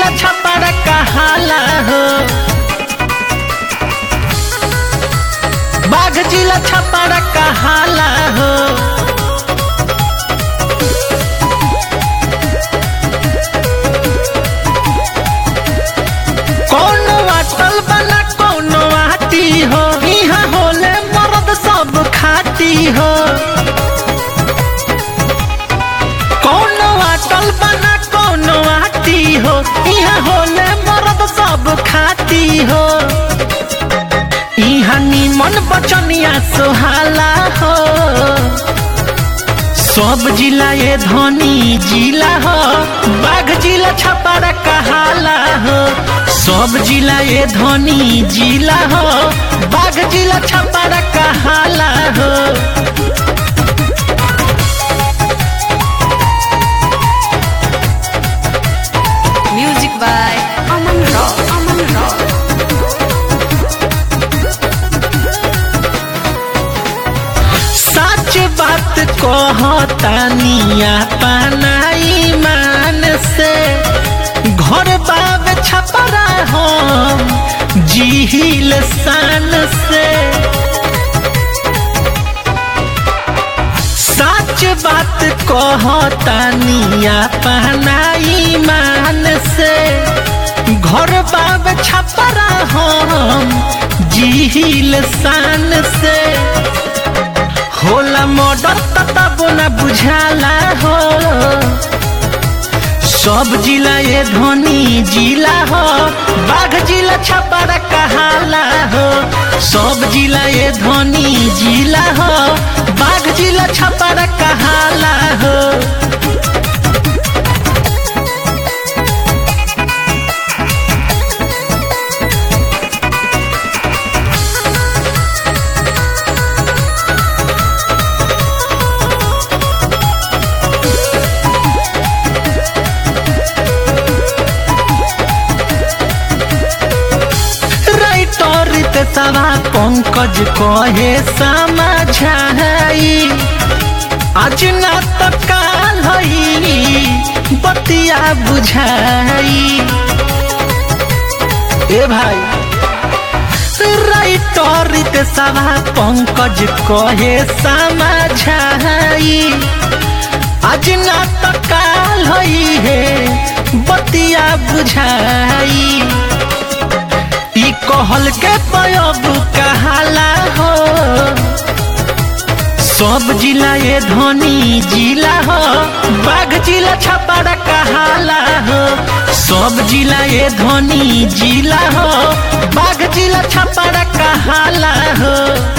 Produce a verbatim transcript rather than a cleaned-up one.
जिला छपरा कहाला हो, बाघ जिला छपरा कहाला हो। कोनो अटल बना कोनो आटी हो, यहाँ होले मर्द सब खाटी हो। कोनो अटल बना कोनो आटी हो, यहाँ होले मर्द सब खाटी हो। यहाँ निमन बचनिया सोहाला हो, सब जिला ये धनी जिला हो, बाघ जिला छपरा कहाला हो। सब जिला ये धनी जिला हो, बाघ जिला छपरा कहाला हो। Music by Aman Rock, Aman Rock. सच बात कहतानिया पनाई मान से, घर बाब छपरा हम जिहिल शान से। सच बात कहतानिया पनाई मान से, घर बाब छपरा हम जिहिल शान से। होला मर्डर तब न बुझाला हो, सब जिला ये धनी जिला हो, बाघ जिला छपरा कहाला हो। सब जिला ये धनी जिला हो, बाघ जिला छपरा कहाला हो। सवा पंकज कहे समझाई, आज न तो काल हई बतिया बुझाई। ए भाई राइटर सवा पंकज कहे समझाई, आज न तो काल हई है बतिया बुझाई। कहल के प्रयोग कहाला हो, सब जिला ये धनी जिला हो, बाघ जिला छपरा कहाला हो। सब जिला ये धनी जिला हो, बाघ जिला छपरा कहाला हो।